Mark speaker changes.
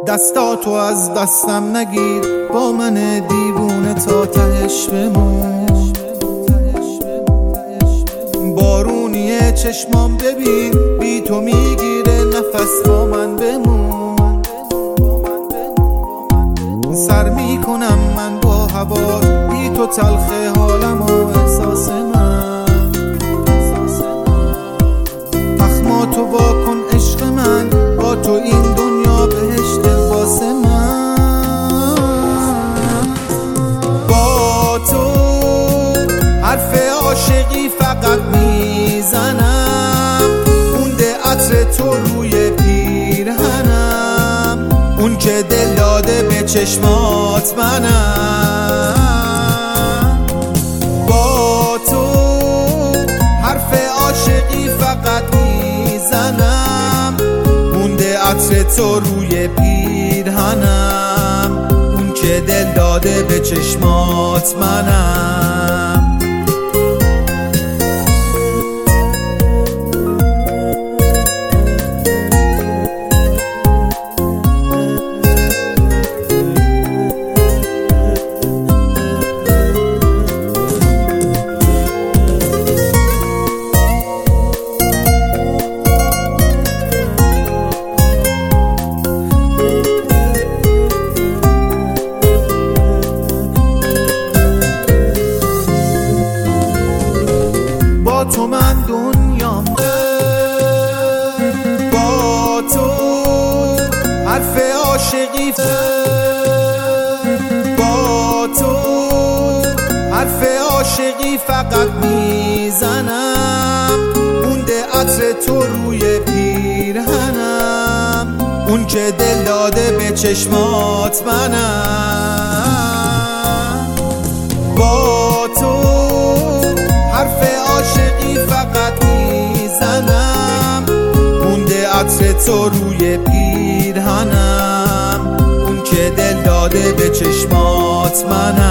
Speaker 1: دستاتو از دستم نگیر، با من دیوونه تا تهش بمون. بارونیه چشمام ببین، بی تو میگیره نفس، با من بمون. سر میکنم من با هوا، بی تو تلخه حالم و احساس من. تخماتو واکن عشق من، با تو این دنیا بهشت واسه من. با تو حرف عاشقی فقط میزنم، مونده عطر تو روی پیرهنم، اون که دل داده به چشمات منم. با تو حرف عاشقی فقط میزنم، مونده عطر تو روی پیرهنم، اون که دل داده به چشمات منم. با تو من دنیام، با تو حرف عاشقی، با تو حرف عاشقی فقط میزنم، مونده عطر تو روی پیرهنم، اون که دل داده به چشمات منم. با تو حرف عاشقی فقط میزنم، مونده عطر تو روی پیرهنم، اون که دل داده به چشمات منم.